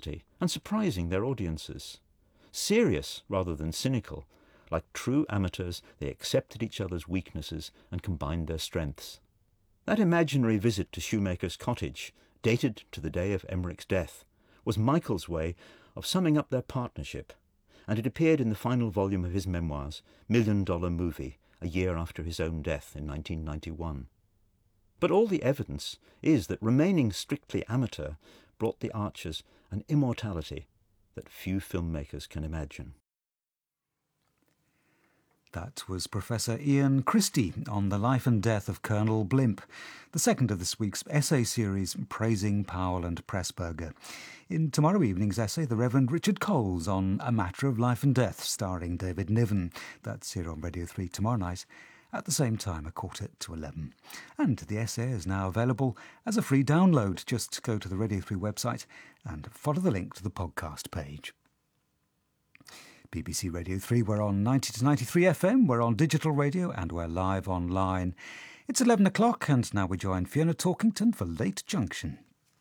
quality and surprising their audiences. Serious rather than cynical, like true amateurs, they accepted each other's weaknesses and combined their strengths. That imaginary visit to Shoemaker's cottage, dated to the day of Emmerich's death, was Michael's way of summing up their partnership, and it appeared in the final volume of his memoirs, Million Dollar Movie, a year after his own death in 1991. But all the evidence is that remaining strictly amateur brought the Archers an immortality that few filmmakers can imagine. That was Professor Ian Christie on the life and death of Colonel Blimp, the second of this week's essay series praising Powell and Pressburger. In tomorrow evening's essay, the Reverend Richard Coles on A Matter of Life and Death, starring David Niven. That's here on Radio 3 tomorrow night, at the same time, 11:15. And the essay is now available as a free download. Just go to the Radio 3 website and follow the link to the podcast page. BBC Radio 3, we're on 90 to 93 FM, we're on digital radio and we're live online. It's 11 o'clock and now we join Fiona Talkington for Late Junction.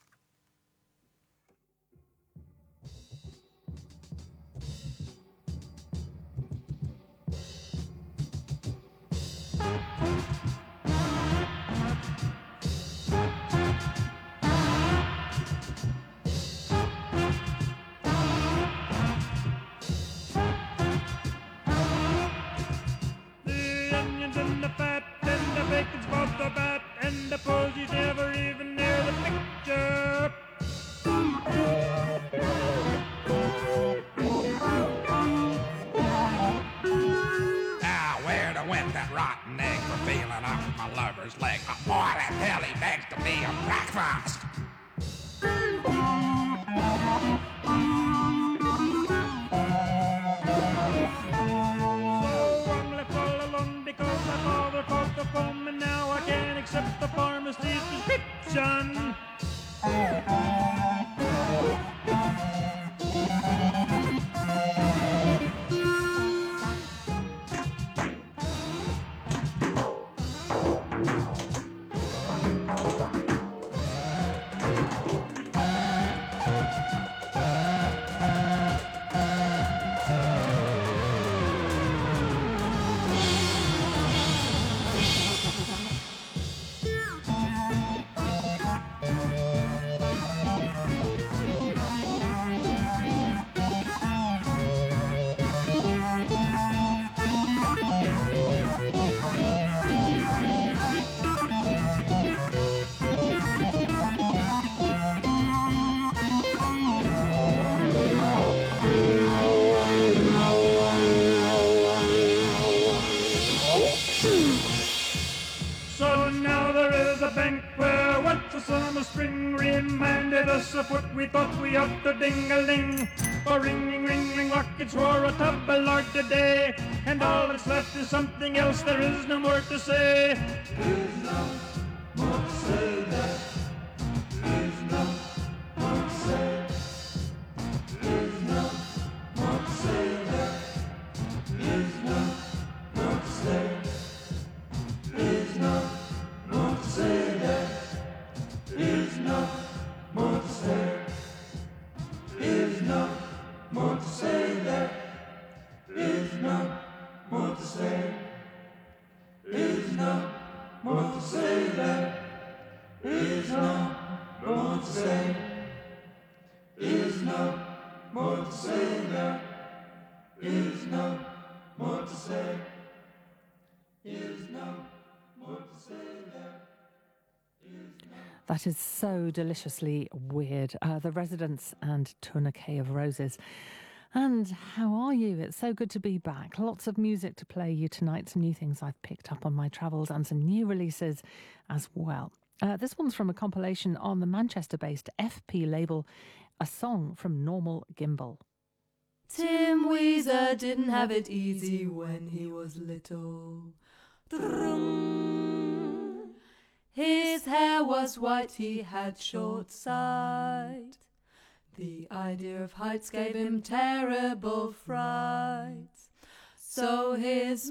Leg. Boy, that hell he begs to be a breakfast. So I'm left all alone because my father caught the foam and now I can't accept the pharmacist's prescription. Of what we thought we ought to ding-a-ling. For ring, ring, ring, ring, rockets roar a tableau today. And all that's left is something else, there is no more to say. There's no more to say that. There's no more to say. There's no more to say that. There's no more to say. There's no more to say that. There's no more to say. There's no more to say that. There's no more to say. There's no more to say that. There's no more to say. There's no more to say that. There's no more to say. There's no more to say that. That is so deliciously weird. The Residents and Tourniquet of Roses. And how are you? It's so good to be back. Lots of music to play you tonight. Some new things I've picked up on my travels and some new releases as well. This one's from a compilation on the Manchester-based FP label, a song from Normal Gimbal. Tim Weezer didn't have it easy when he was little. His hair was white, he had short sight. The idea of heights gave him terrible frights. So his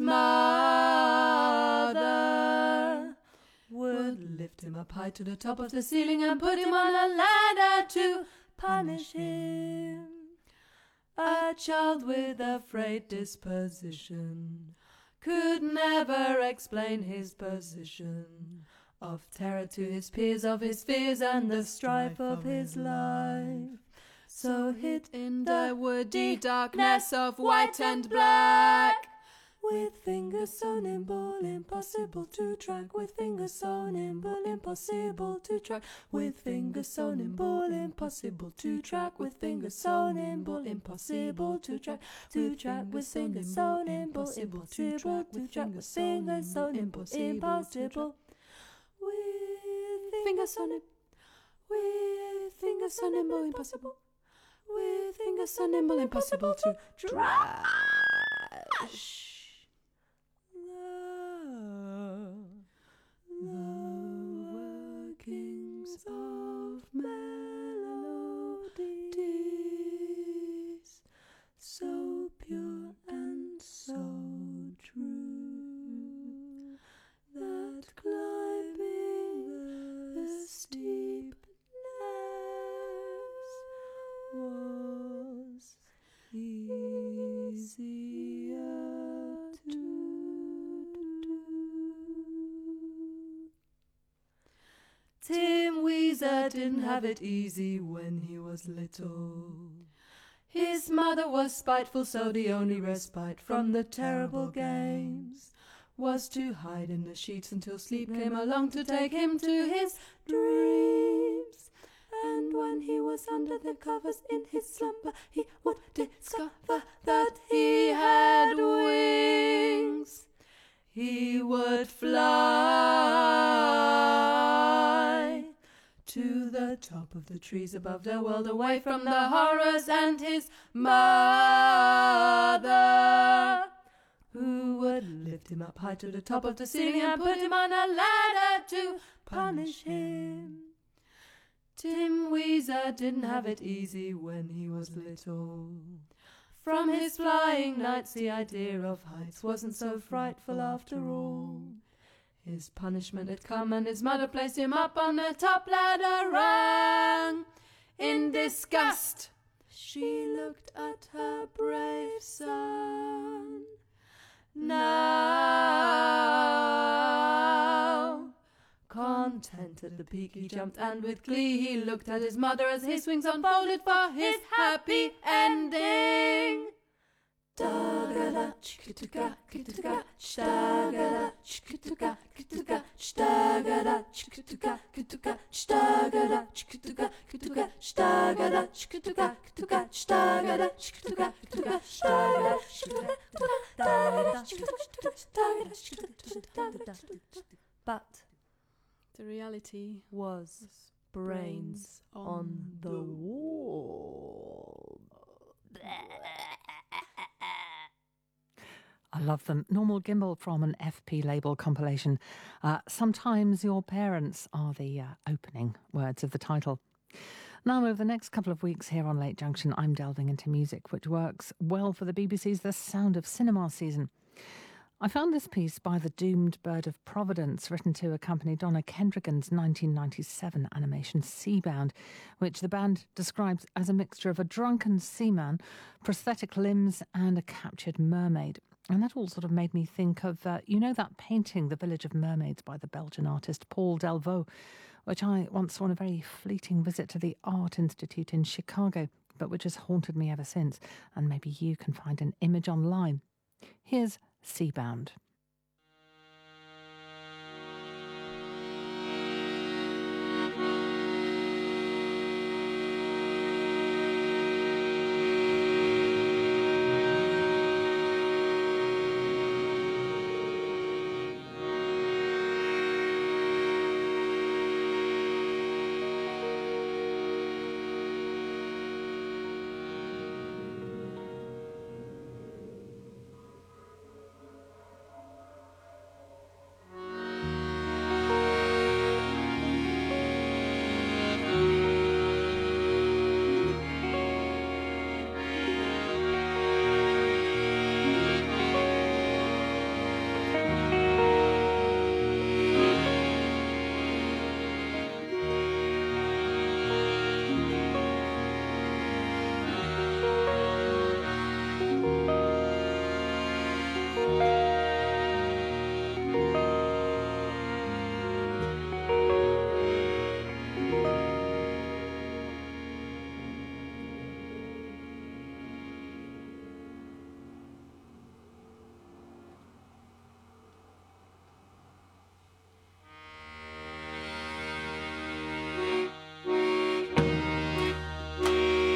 mother would lift him up high to the top of the ceiling and put him on a ladder to punish him. A child with a frayed disposition could never explain his position, of terror to his peers, of his fears and the strife of his life. So hid in the woody darkness of white and black, with fingers so nimble, impossible to track, with fingers so nimble, impossible to track, with fingers so nimble, impossible to track, with fingers so nimble, impossible to track, with fingers so nimble, impossible to track, with fingers so nimble, impossible, with fingers so nimble, with fingers so nimble, impossible, with fingers so nimble, impossible to trash. The workings of melodies, so pure and so true, that climbing the steepness was easier to do. Tim Weezer didn't have it easy when he was little. His mother was spiteful, so the only respite from the terrible games was to hide in the sheets until sleep came along to take him to his dreams. And when he was under the covers in his slumber, he would discover that he had wings. He would fly to the top of the trees above the world, away from the horrors, and his mother, who would lift him up high to the top of the ceiling and put him on a ladder to punish him. Tim Weezer didn't have it easy when he was little. From his flying nights, the idea of heights wasn't so frightful after all. His punishment had come, and his mother placed him up on the top ladder rung. In disgust, she looked at her brave son. Now, content at the peak, he jumped, and with glee he looked at his mother as his wings unfolded for his happy ending. Da-ga-da, chicka-tuka, chicka-tuka, da-ga-da, chicka-tuka, chicka-tuka, da-ga-da, chicka-tuka, chicka-tuka, da-ga-da, chicka-tuka, chicka-tuka, da-ga-da, chicka-tuka, chicka-tuka, da-ga-da, chicka-tuka, chicka-tuka, da-ga-da, chicka-tuka, but the reality was brains on the wall. I love them. Normal Gimbal from an FP label compilation. Sometimes Your Parents are the opening words of the title. Now, over the next couple of weeks here on Late Junction, I'm delving into music which works well for the BBC's The Sound of Cinema season. I found this piece by the Doomed Bird of Providence, written to accompany Donna Kendrigan's 1997 animation Seabound, which the band describes as a mixture of a drunken seaman, prosthetic limbs and a captured mermaid. And that all sort of made me think of, that painting, The Village of Mermaids, by the Belgian artist Paul Delvaux, which I once saw on a very fleeting visit to the Art Institute in Chicago, but which has haunted me ever since, and maybe you can find an image online. Here's Seabound.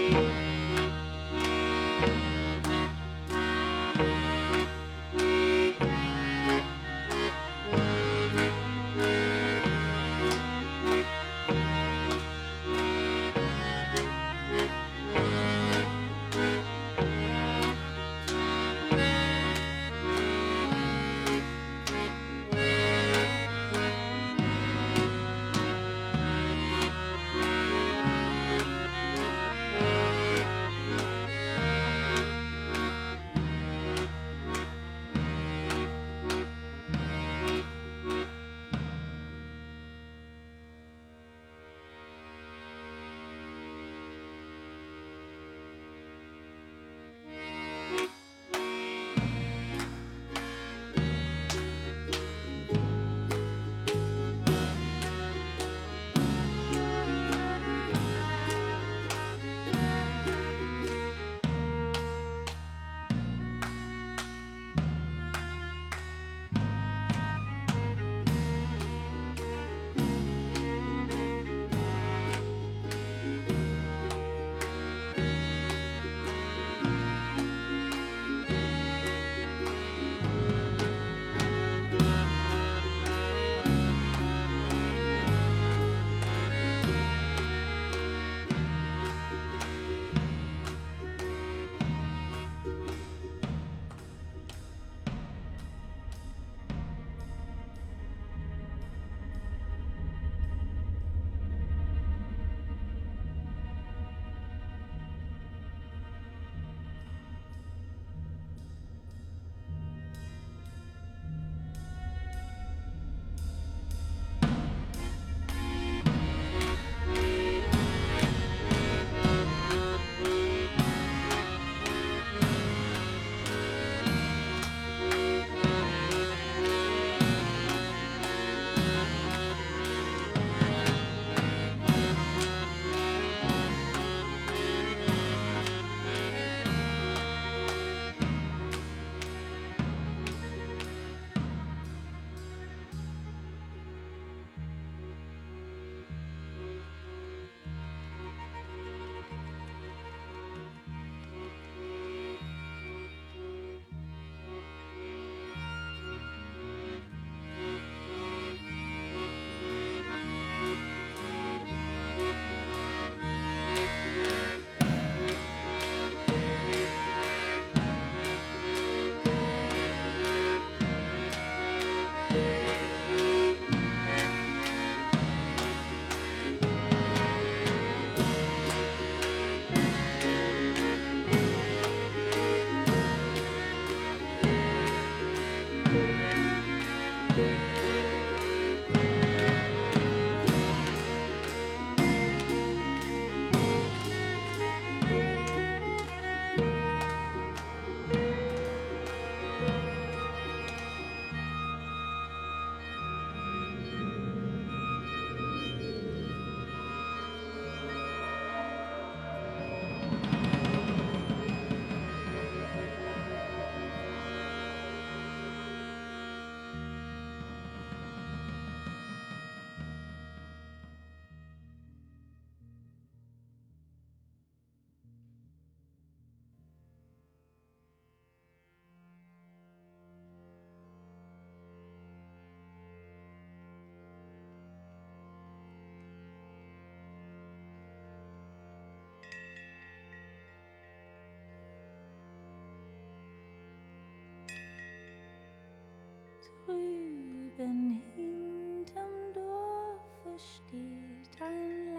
Drüben hinterm Dorfe steht ein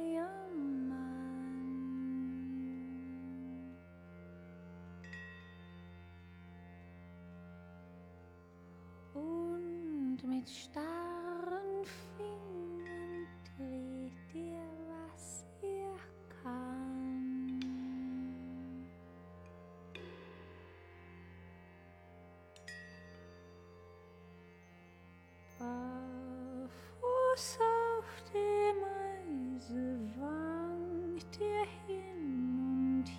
Leiermann und mit starren Fingern dreht er, was er kann. Barfuß auf dem Eise wankt er hin und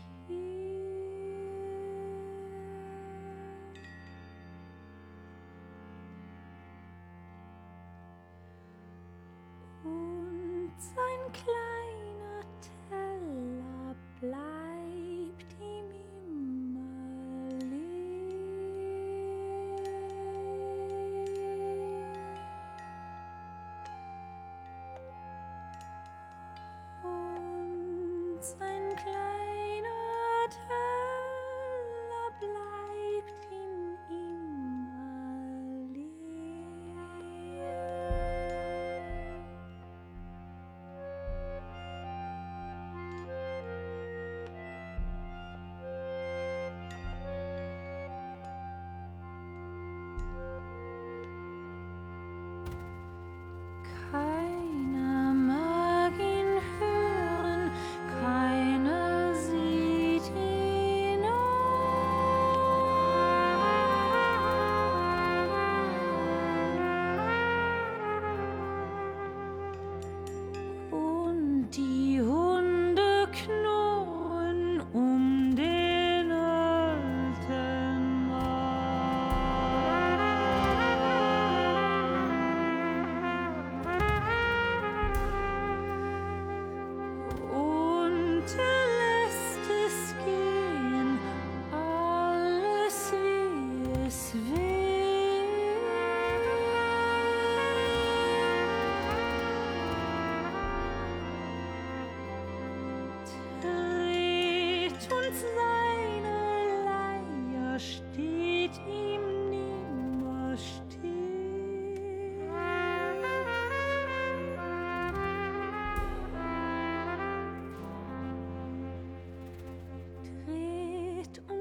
her. Und sein kleiner Teller bleibt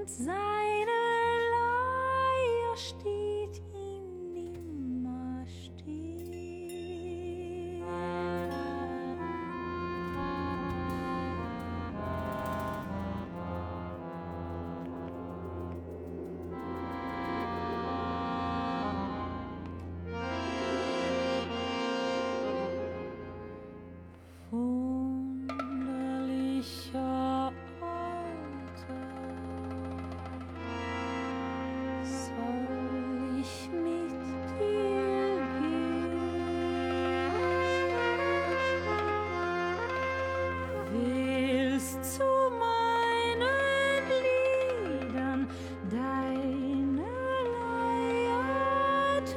seine Leier steht ihm nimmer still. Wunderlicher Alter, soll ich mit dir gehen? Willst zu meinen Liedern deine Leier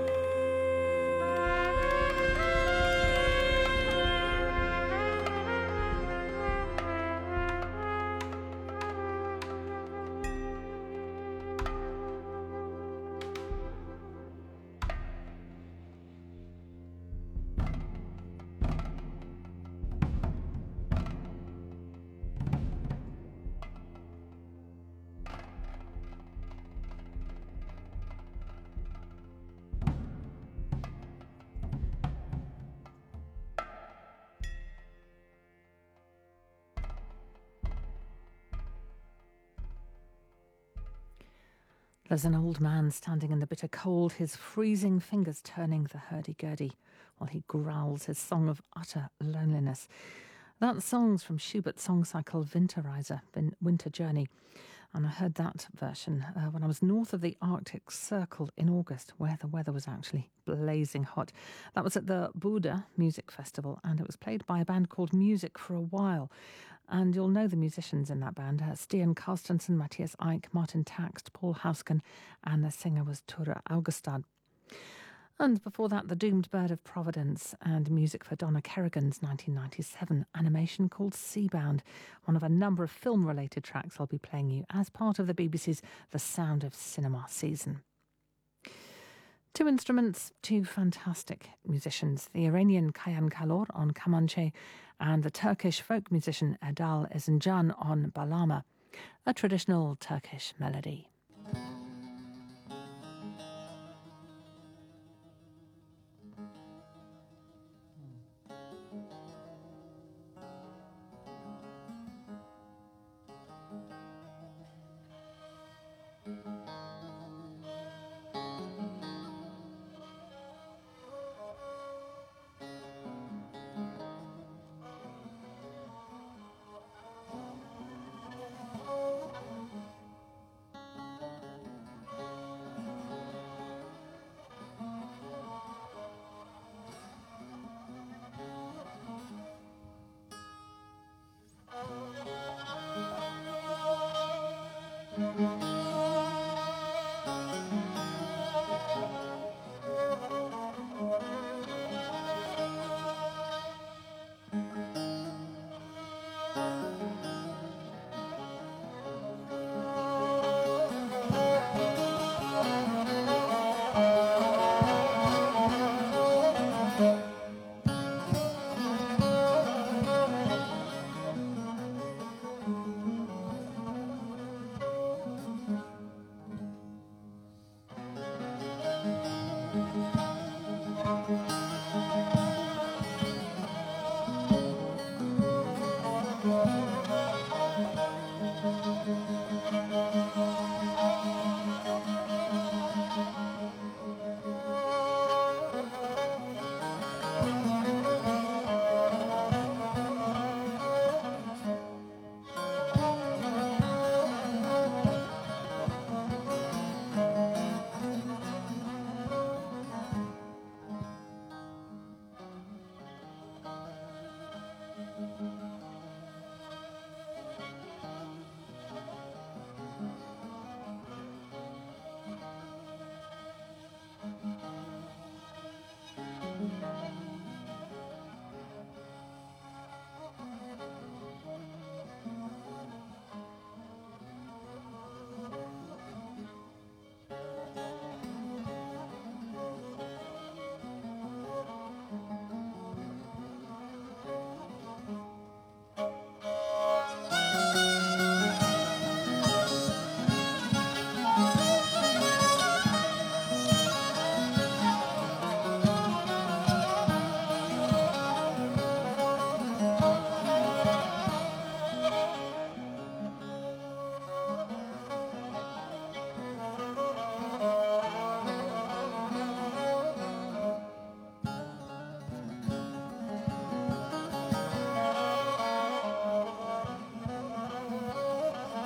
There's an old man standing in the bitter cold, his freezing fingers turning the hurdy-gurdy, while he growls his song of utter loneliness. That song's from Schubert's song cycle Winterreise, Winter Journey, and I heard that version when I was north of the Arctic Circle in August, where the weather was actually blazing hot. That was at the Buda Music Festival, and it was played by a band called Music for a While. And you'll know the musicians in that band, Stian Carstensen, Matthias Eick, Martin Taxt, Paul Hausken, and the singer was Ture Augustad. And before that, The Doomed Bird of Providence and music for Donna Kerrigan's 1997 animation called Seabound, one of a number of film-related tracks I'll be playing you as part of the BBC's The Sound of Cinema season. Two instruments, two fantastic musicians, the Iranian Kayan Kalor on kamanche and the Turkish folk musician Erdal Ezincan on balama, a traditional Turkish melody.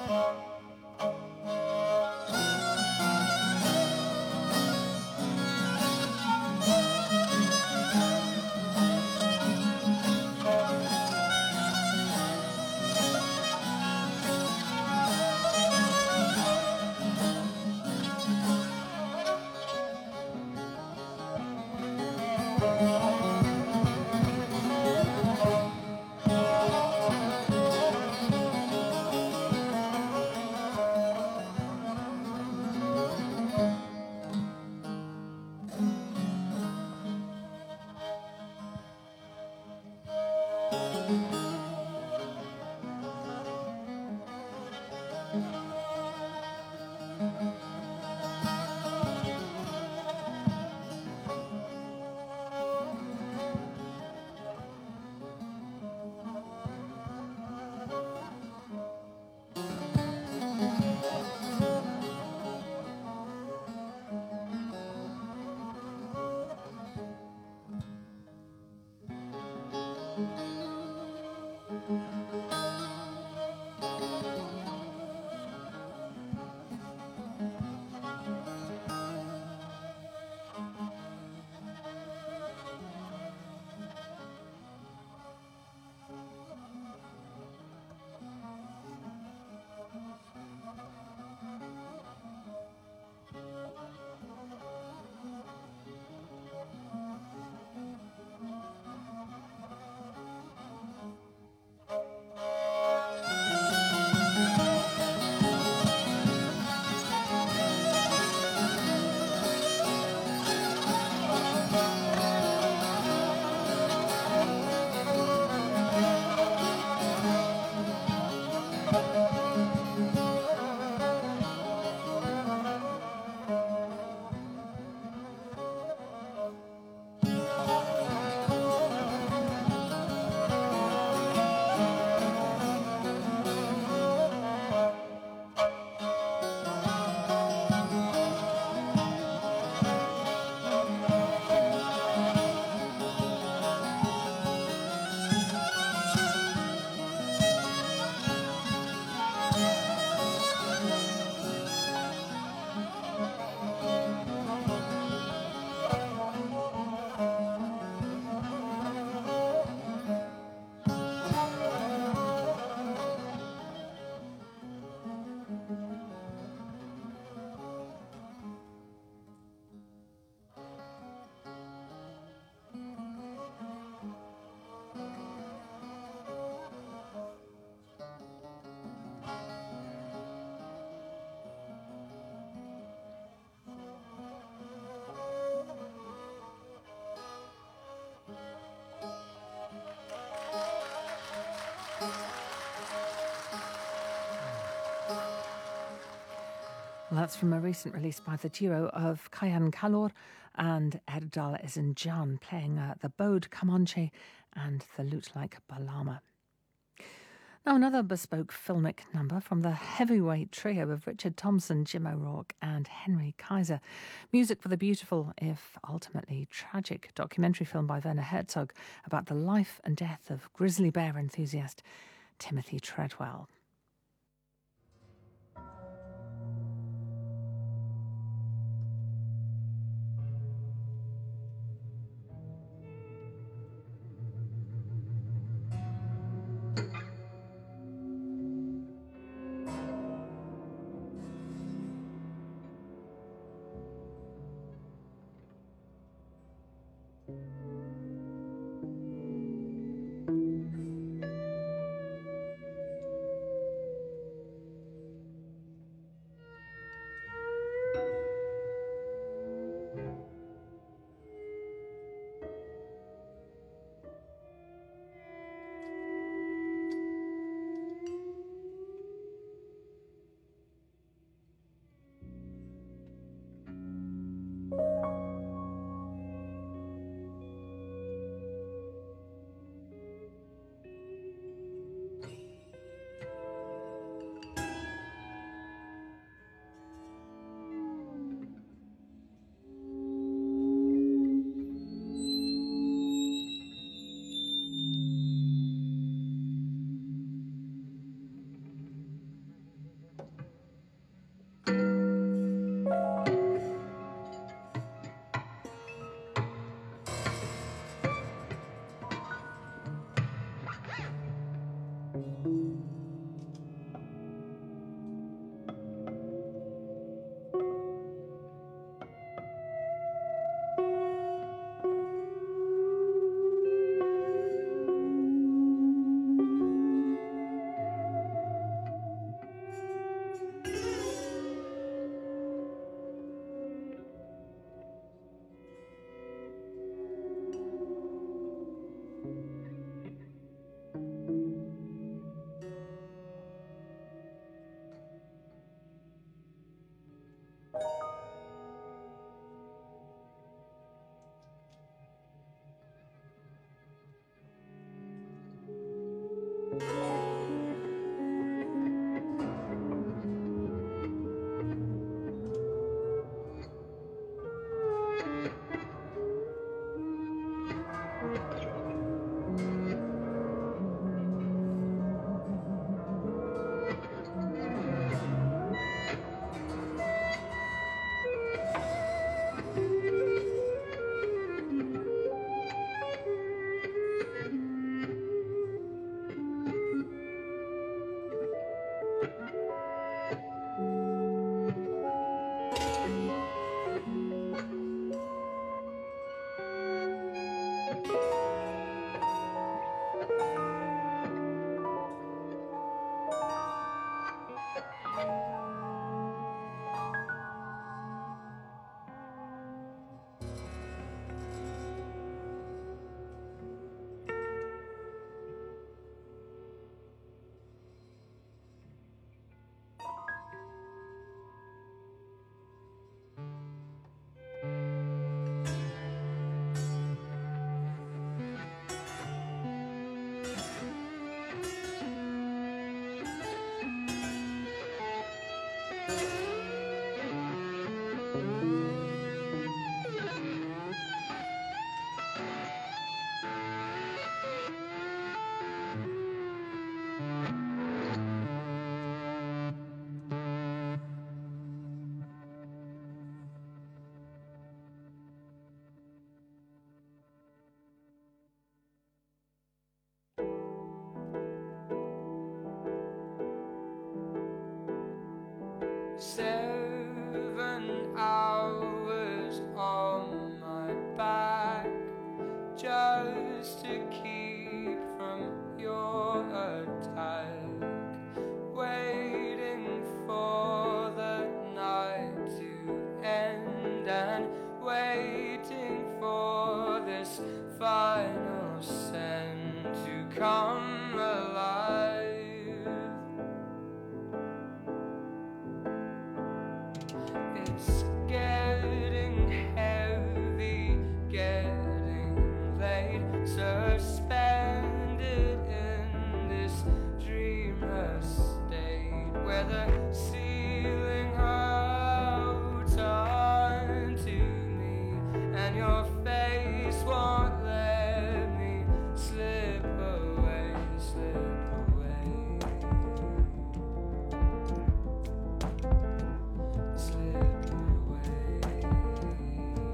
Well, that's from a recent release by the duo of Kayan Kalor and Erdal Ezinjan playing the bowed Kamanche and the lute-like balama. Now, another bespoke filmic number from the heavyweight trio of Richard Thompson, Jim O'Rourke and Henry Kaiser. Music for the beautiful, if ultimately tragic, documentary film by Werner Herzog about the life and death of grizzly bear enthusiast Timothy Treadwell. 7 hours on my back just to keep from your attack, waiting for the night to end and waiting for this final send to come alive. It's getting heavy, getting late, suspended in this dreamless state where the ceiling holds on to me and your face won't let me slip away, slip away, slip away.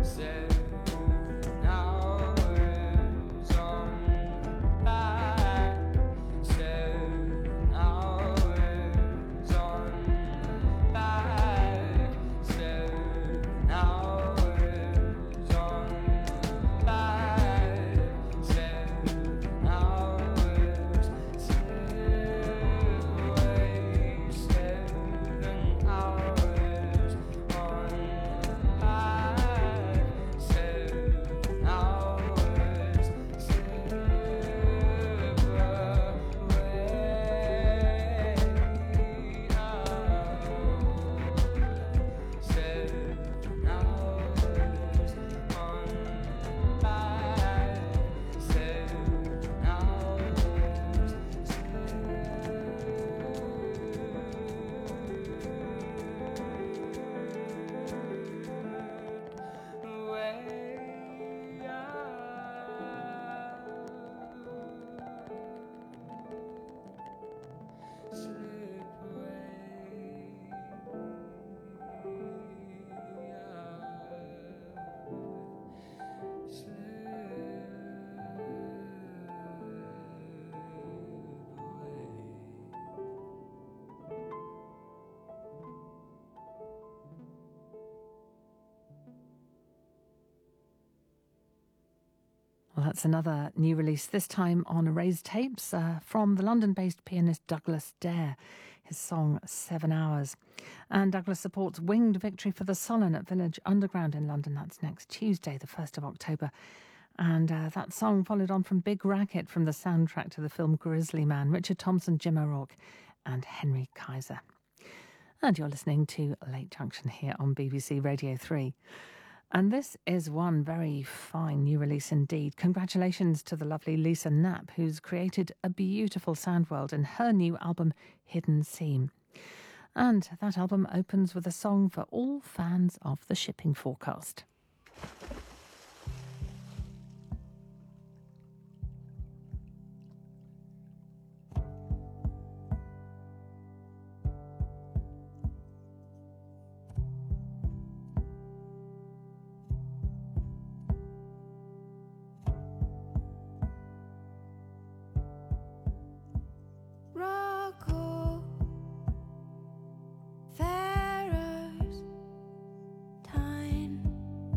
Well, that's another new release, this time on Erased Tapes, from the London-based pianist Douglas Dare, his song 7 Hours. And Douglas supports Winged Victory for the Solon at Village Underground in London. That's next Tuesday, the 1st of October. And that song followed on from Big Racket from the soundtrack to the film Grizzly Man, Richard Thompson, Jim O'Rourke and Henry Kaiser. And you're listening to Late Junction here on BBC Radio 3. And this is one very fine new release indeed. Congratulations to the lovely Lisa Knapp, who's created a beautiful sound world in her new album, Hidden Seam. And that album opens with a song for all fans of the shipping forecast. Rocco, Pharaohs, Tyne,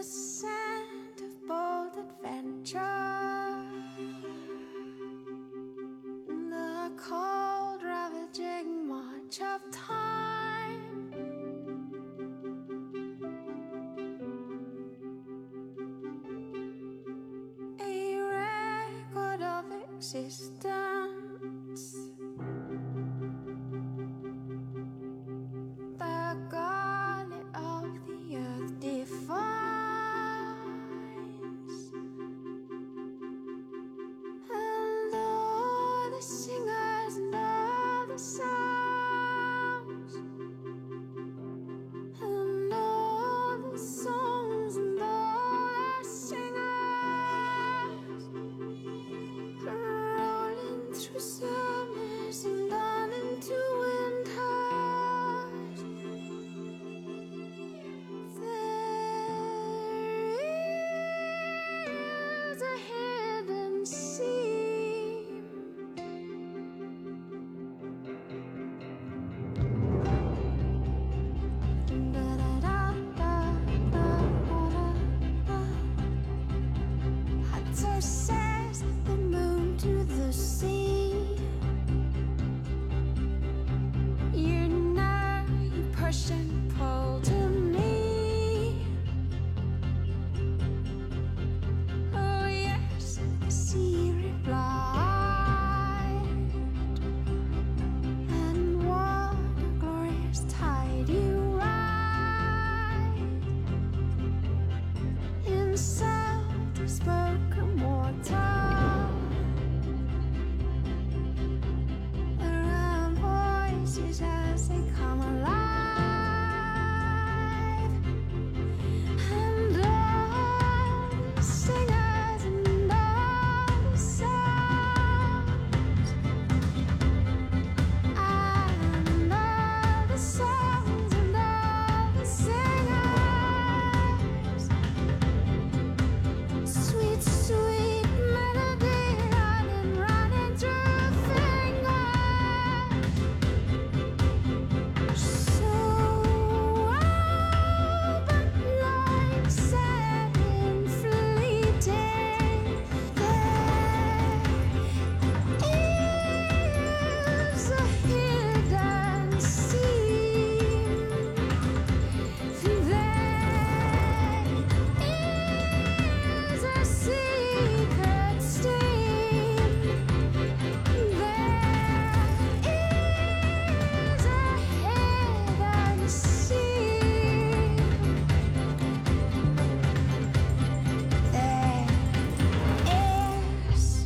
scent of bold adventure, the cold ravaging march of time, a record of existence, the garnet of the earth defines, and all the singers and all the sounds, and all the songs and all the singers, rolling through summers and on into winters. There is a hidden seam, Hudson says the moon to the sea. You know you push and pull to me. Oh yes, the sea replied. And what a glorious tide you ride in soft spoken water. Around voices as they come alive, and all the singers and all the sounds, and all the songs and all the singers. Sweet, sweet melody running, running through fingers. So wild, but like setting fleeting. There is a hidden seam. There is a secret steam. There is a hidden seam. There is.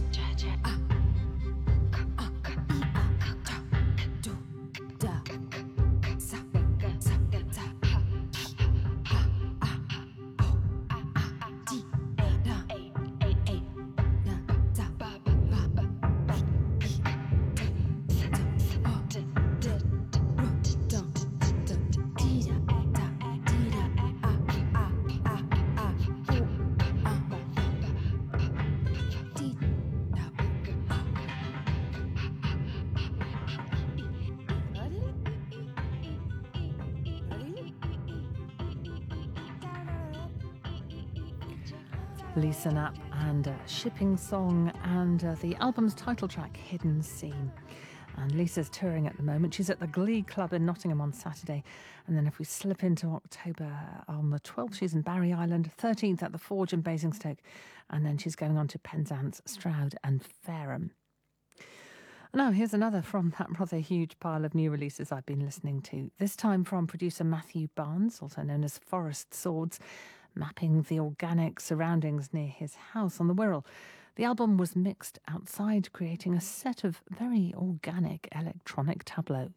Lisa Knapp and Shipping Song, and the album's title track, Hidden Seam. And Lisa's touring at the moment. She's at the Glee Club in Nottingham on Saturday. And then if we slip into October, on the 12th, she's in Barry Island, 13th at the Forge in Basingstoke. And then she's going on to Penzance, Stroud and Fareham. Now, here's another from that rather huge pile of new releases I've been listening to. This time from producer Matthew Barnes, also known as Forest Swords, mapping the organic surroundings near his house on the Wirral. The album was mixed outside, creating a set of very organic electronic tableau.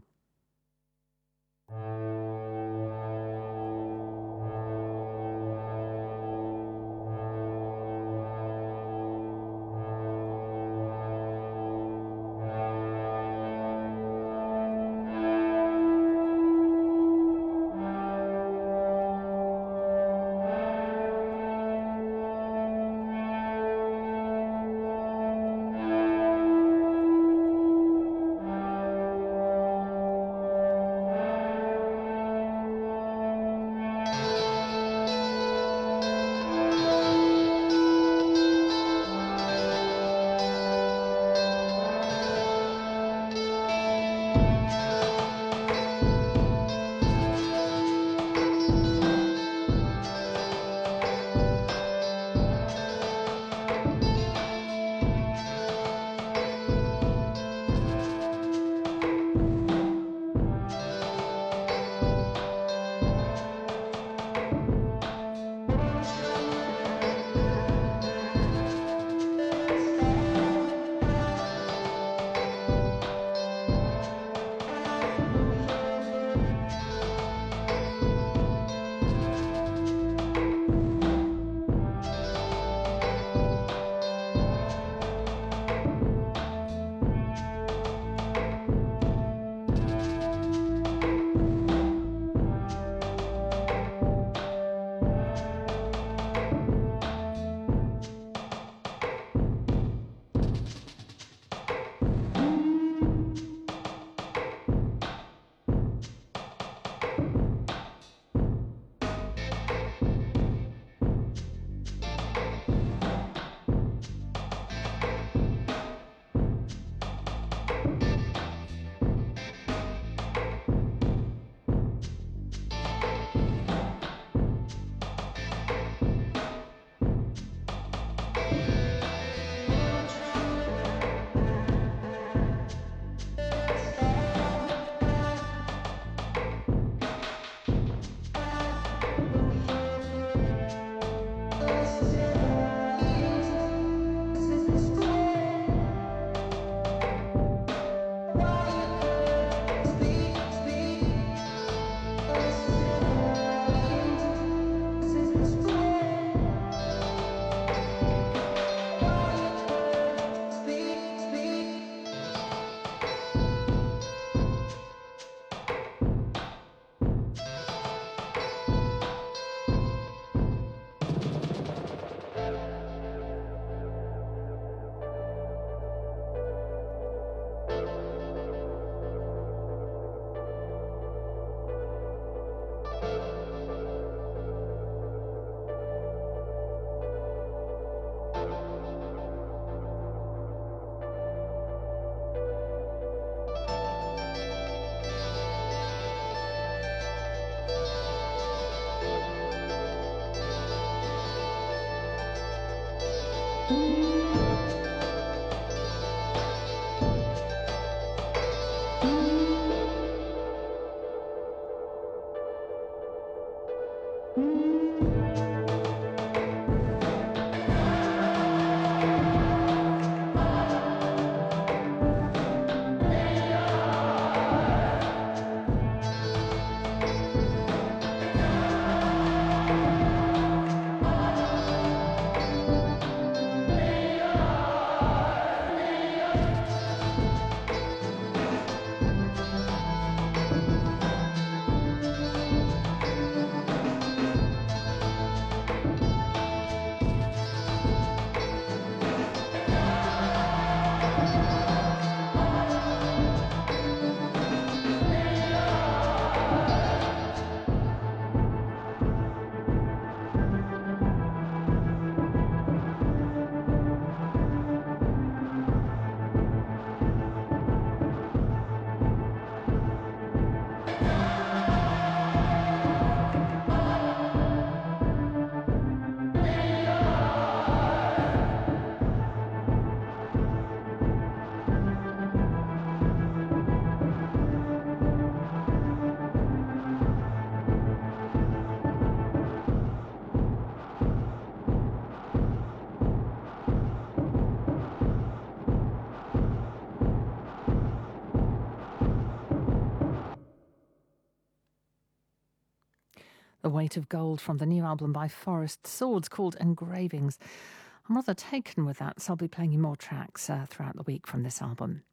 The Weight of Gold from the new album by Forest Swords called Engravings. I'm rather taken with that, so I'll be playing you more tracks throughout the week from this album.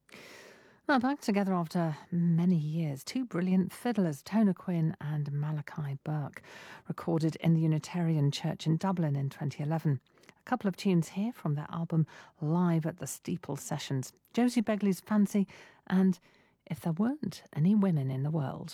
Now, back together after many years, two brilliant fiddlers, Tona Quinn and Malachi Burke, recorded in the Unitarian Church in Dublin in 2011. A couple of tunes here from their album Live at the Steeple Sessions, Josie Begley's Fancy and If There Weren't Any Women in the World.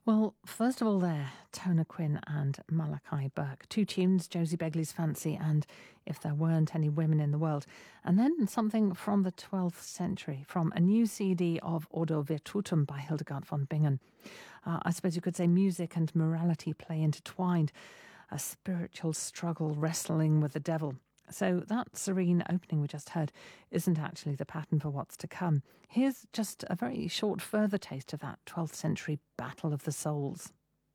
Well, first of all there, Tona Quinn and Malachi Burke. Two tunes, Josie Begley's Fancy and If There Weren't Any Women in the World. And then something from the 12th century, from a new CD of Ordo Virtutum by Hildegard von Bingen. I suppose you could say music and morality play intertwined, a spiritual struggle wrestling with the devil. So that serene opening we just heard isn't actually the pattern for what's to come. Here's just a very short further taste of that 12th century battle of the souls.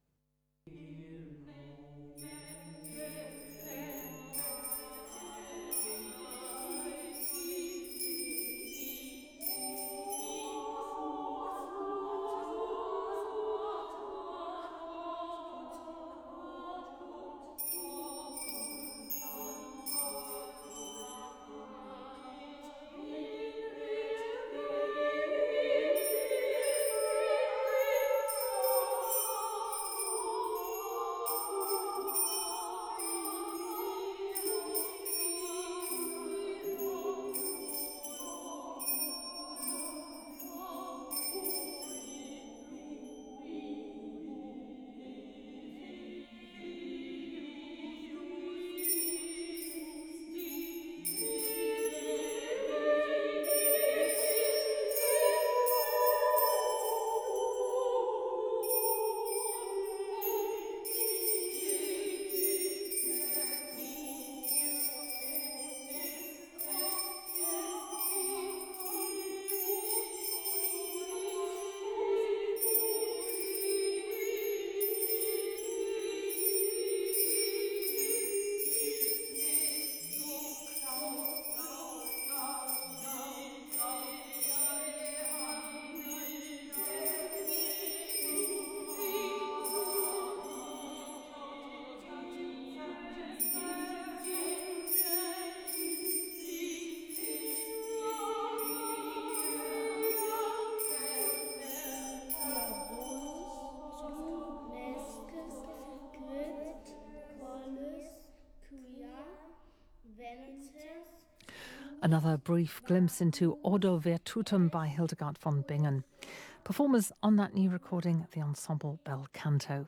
Another brief glimpse into Ordo Virtutum by Hildegard von Bingen. Performers on that new recording, the Ensemble Bel Canto.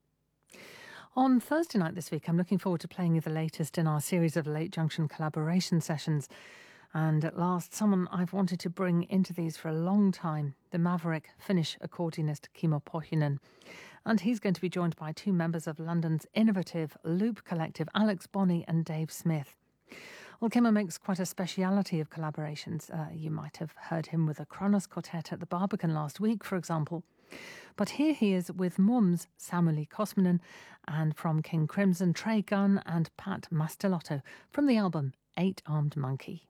On Thursday night this week, I'm looking forward to playing you the latest in our series of Late Junction collaboration sessions. And at last, someone I've wanted to bring into these for a long time, the maverick Finnish accordionist Kimmo Pohjonen. And he's going to be joined by two members of London's innovative Loop Collective, Alex Bonney and Dave Smith. Well, Kimmo makes quite a speciality of collaborations. You might have heard him with a Kronos quartet at the Barbican last week, for example. But here he is with Mums, Samuli Kosminen, and from King Crimson, Trey Gunn and Pat Mastelotto from the album Eight-Armed Monkey.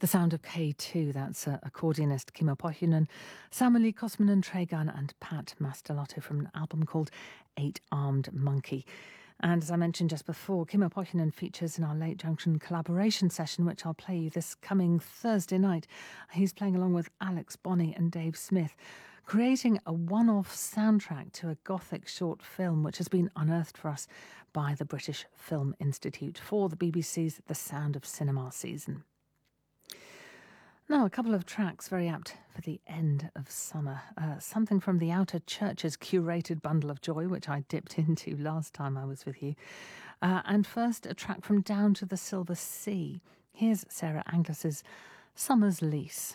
The sound of K2, that's accordionist Kimmo Pohjonen, Samuli Kosmanen Tregan and Pat Mastelotto from an album called Eight-Armed Monkey. And as I mentioned just before, Kimmo Pohjonen features in our Late Junction collaboration session, which I'll play you this coming Thursday night. He's playing along with Alex Bonney and Dave Smith, creating a one-off soundtrack to a Gothic short film which has been unearthed for us by the British Film Institute for the BBC's The Sound of Cinema season. Now, a couple of tracks very apt for the end of summer. Something from the Outer Church's curated bundle of joy, which I dipped into last time I was with you. And first, a track from Down to the Silver Sea. Here's Sarah Anglis's Summer's Lease.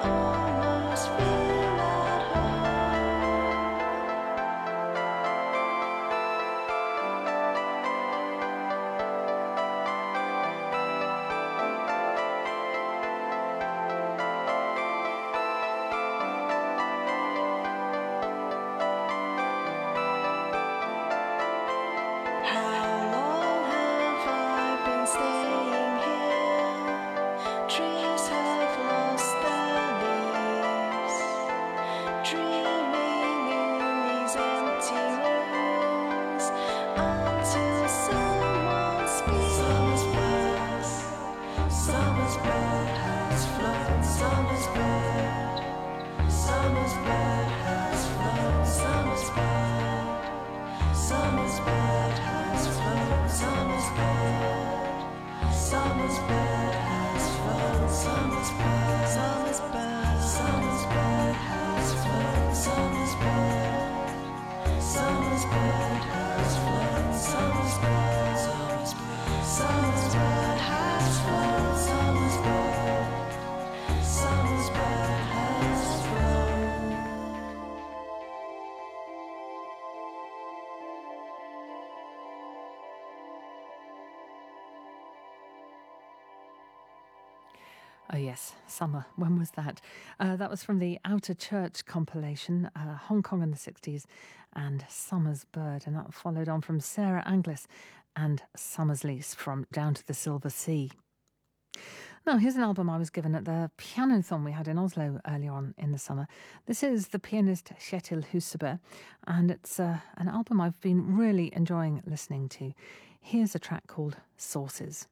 almost feel at home. How long have I been staying here? Trees have lost their leaves, dreaming in these empty rooms until someone speaks. Summer's past, summer's bird has flown. Summer's bird, summer's bird has flown. Summer's bird. Summer's bird has flown, summer's bird. Summer's bird has flown, summer's bird. Summer's bird, summer's bird has flown, summer's bird. Summer's bird has flown, summer's bird. Summer's bird, summer's bird has flown, summer's bird. Summer's bird has flown. Oh, yes, summer. When was that? That was from the Outer Church compilation, Hong Kong in the 60s, and Summer's Bird. And that followed on from Sarah Anglis and Summer's Lease from Down to the Silver Sea. Now, here's an album I was given at the pianothon we had in Oslo earlier on in the summer. This is the pianist Kjetil Husebø, and it's an album I've been really enjoying listening to. Here's a track called Sources.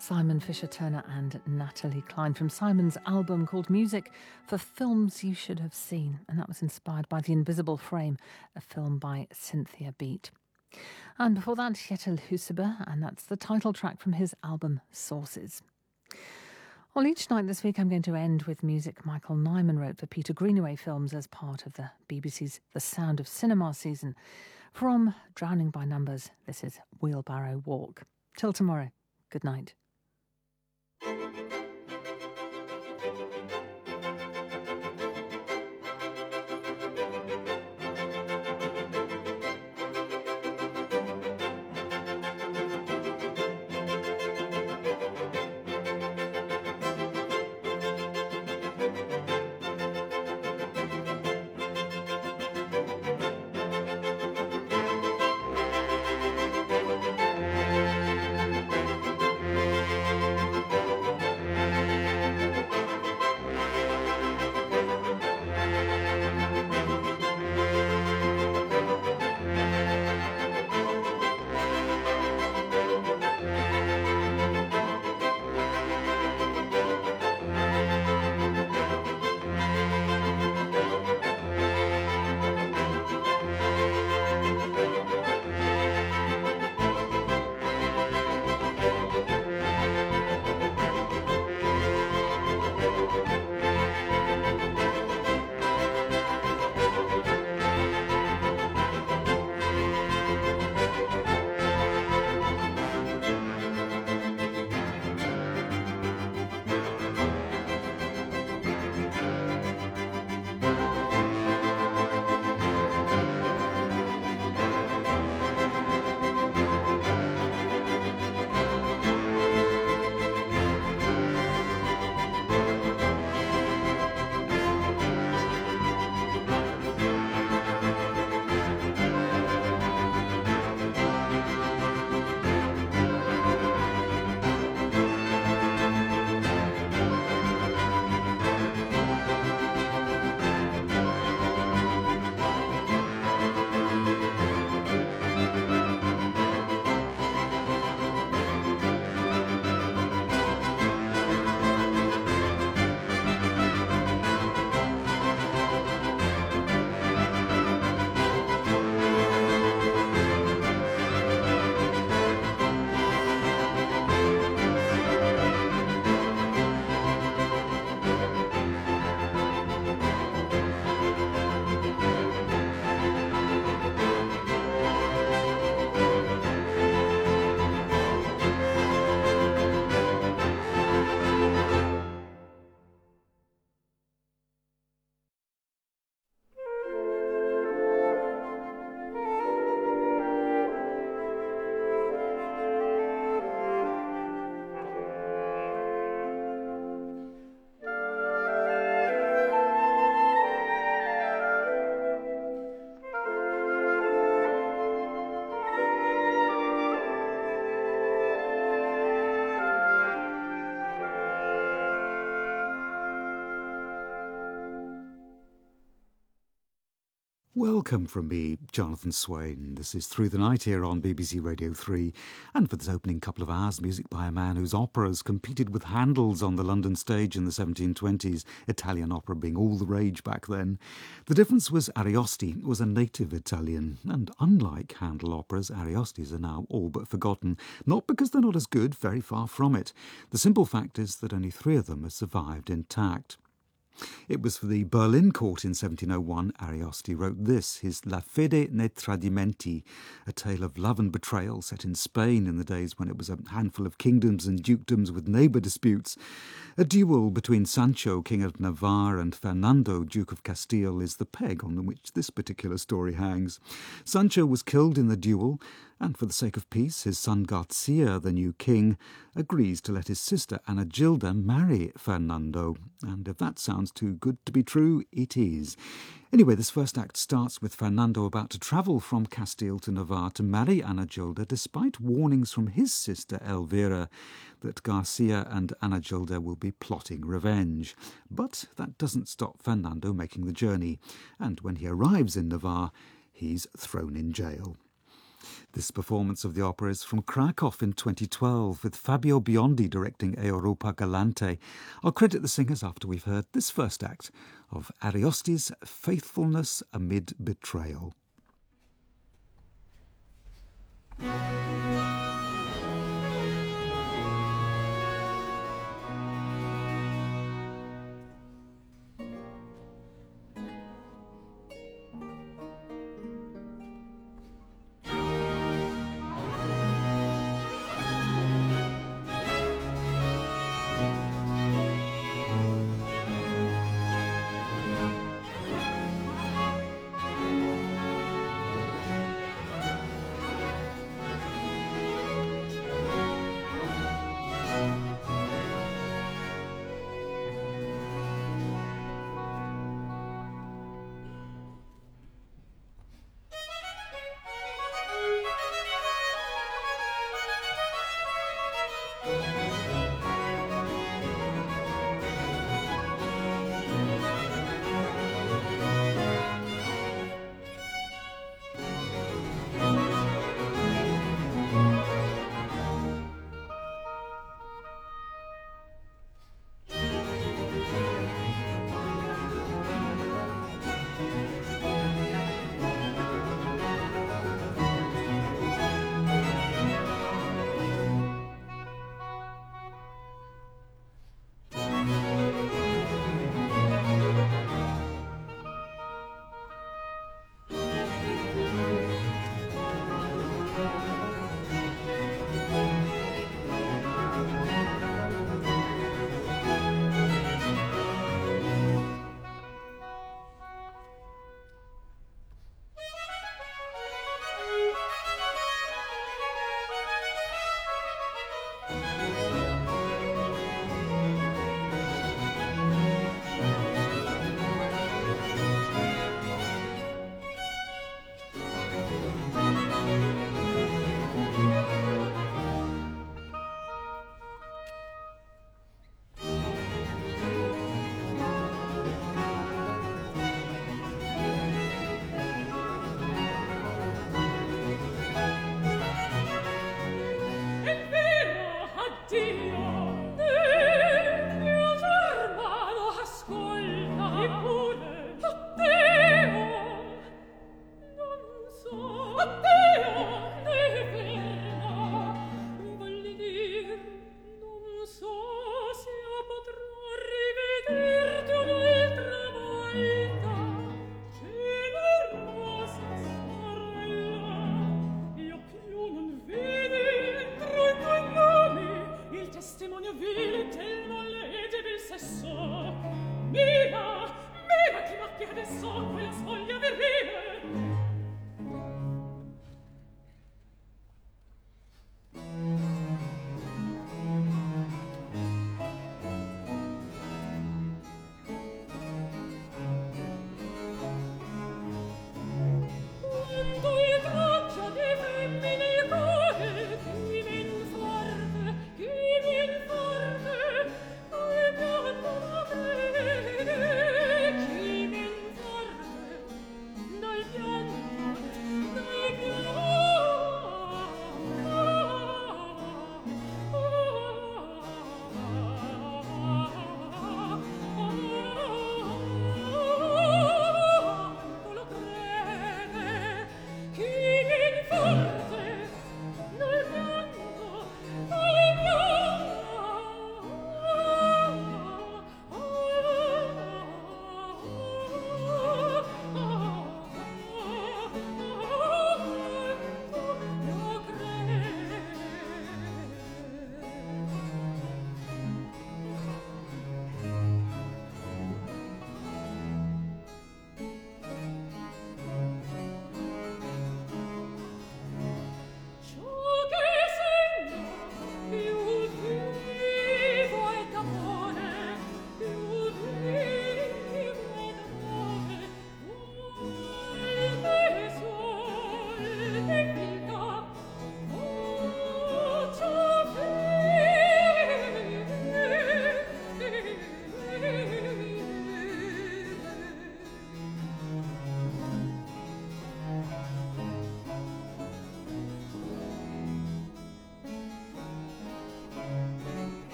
Simon Fisher-Turner and Natalie Cline from Simon's album called Music for Films You Should Have Seen, and that was inspired by The Invisible Frame, a film by Cynthia Beat. And before that, Kjetil Husebø, and that's the title track from his album Sources. Well, each night this week I'm going to end with music Michael Nyman wrote for Peter Greenaway Films as part of the BBC's The Sound of Cinema season. From Drowning by Numbers, this is Wheelbarrow Walk. Till tomorrow, good night. Welcome from me, Jonathan Swain. This is Through the Night here on BBC Radio 3. And for this opening couple of hours, music by a man whose operas competed with Handel's on the London stage in the 1720s, Italian opera being all the rage back then. The difference was Ariosti was a native Italian, and unlike Handel operas, Ariostis are now all but forgotten. Not because they're not as good, very far from it. The simple fact is that only 3 of them have survived intact. It was for the Berlin court in 1701 Ariosti wrote this, his La Fede nei Tradimenti, a tale of love and betrayal set in Spain in the days when it was a handful of kingdoms and dukedoms with neighbour disputes. A duel between Sancho, King of Navarre, and Fernando, Duke of Castile, is the peg on which this particular story hangs. Sancho was killed in the duel, and for the sake of peace, his son Garcia, the new king, agrees to let his sister Ana Gilda marry Fernando. And if that sounds too good to be true, it is. Anyway, this first act starts with Fernando about to travel from Castile to Navarre to marry Ana Gilda, despite warnings from his sister Elvira that Garcia and Ana Gilda will be plotting revenge. But that doesn't stop Fernando making the journey, and when he arrives in Navarre, he's thrown in jail. This performance of the opera is from Krakow in 2012, with Fabio Biondi directing Europa Galante. I'll credit the singers after we've heard this first act of Ariosti's Faithfulness Amid Betrayal.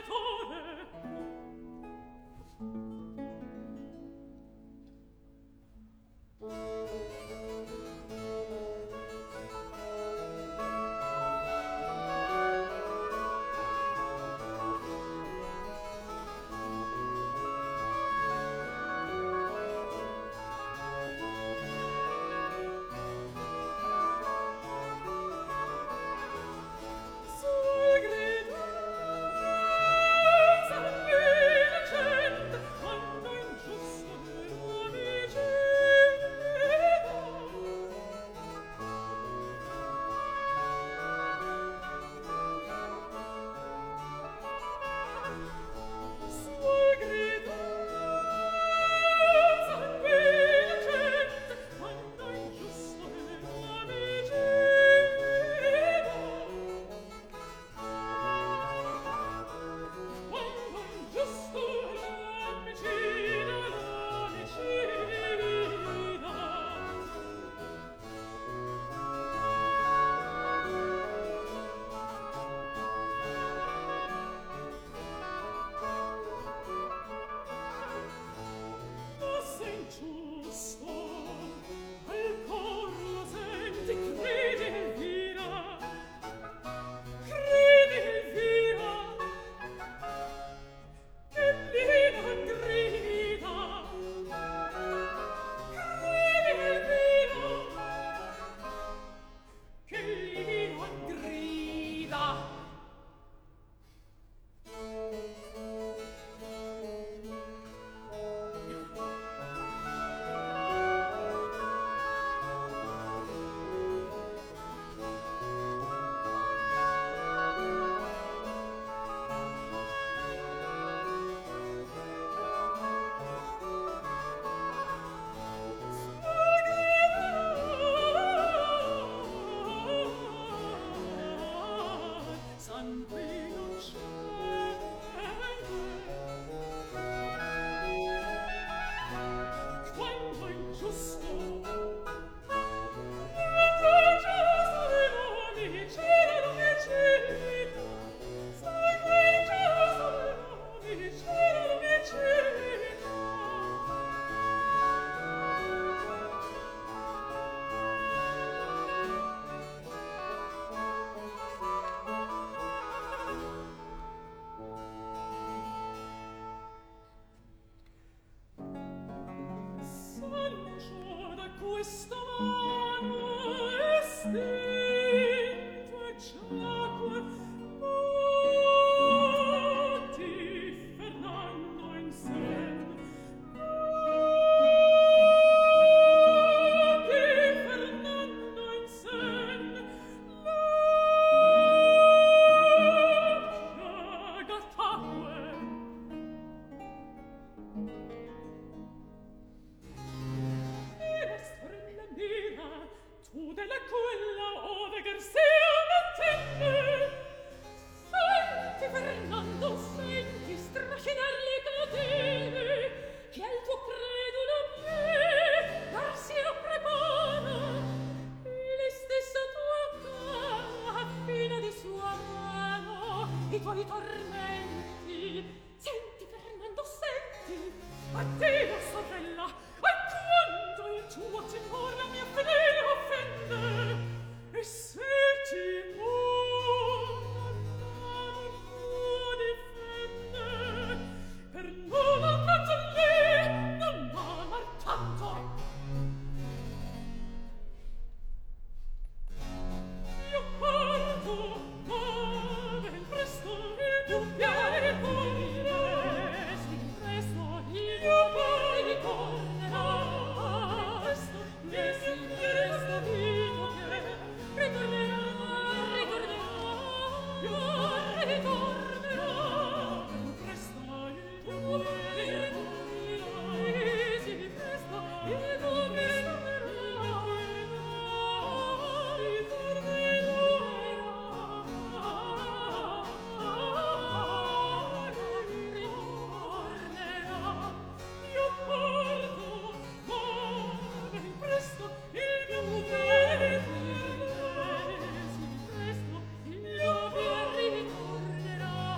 ritornerà.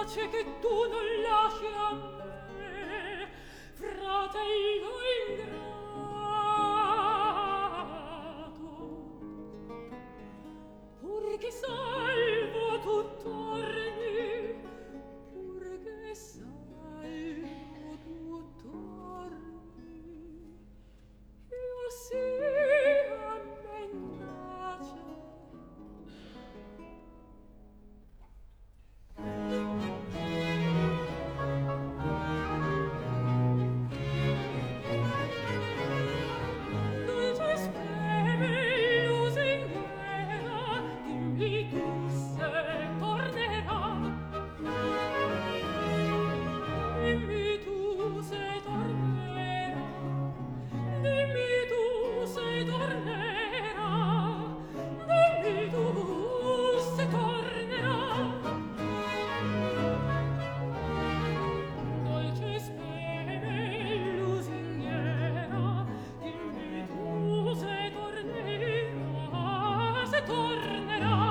piace che tu non lasci a me, fratello ingrato, pur che salvo tu torni, pur che salvo tu torni, io sia mendace. Dolce speme lusinghiera, dimmi tu se tornerà. Dimmi tu se tornerà. Dimmi tu se tornerà. Dimmi tu se tornerà. Dolce speme lusinghiera, dimmi tu se tornerà, se tornerà.